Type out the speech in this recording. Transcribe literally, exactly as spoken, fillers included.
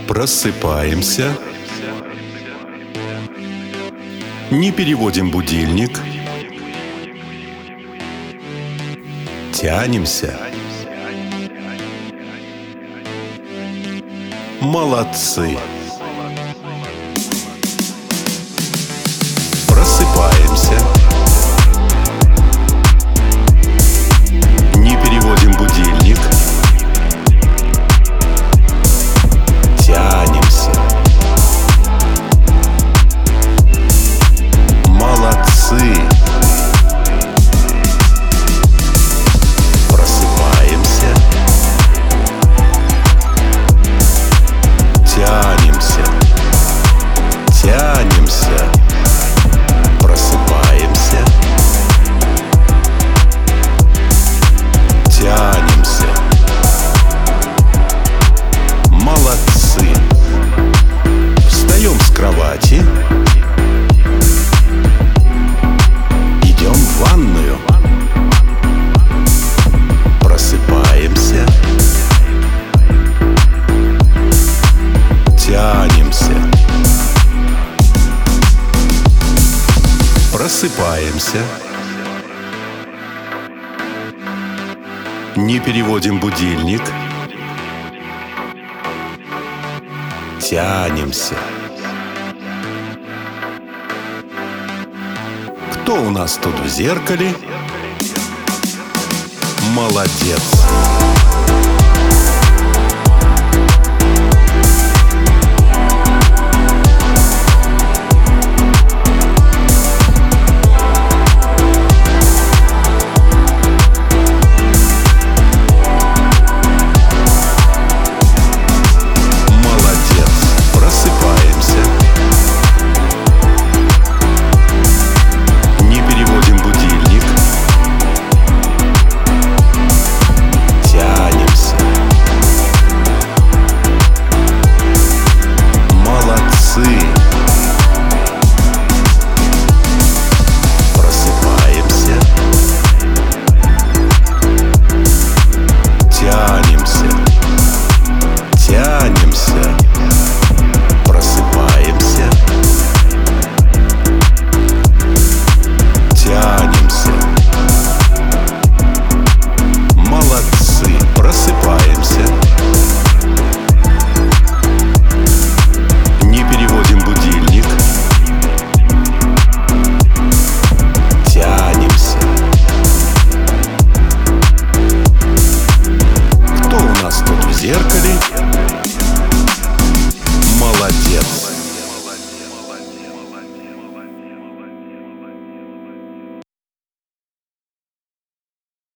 Просыпаемся. Не переводим будильник. Тянемся. Молодцы. Просыпаемся. Не переводим будильник. Тянемся. Молодцы. Просыпаемся. Тянемся. Тянемся. Просыпаемся. Тянемся. Молодцы. Встаем с кровати. Идем в ванную. Просыпаемся. Тянемся. Просыпаемся. Не переводим будильник. Тянемся. Кто у нас тут в зеркале? Молодец. В зеркале. Молодец.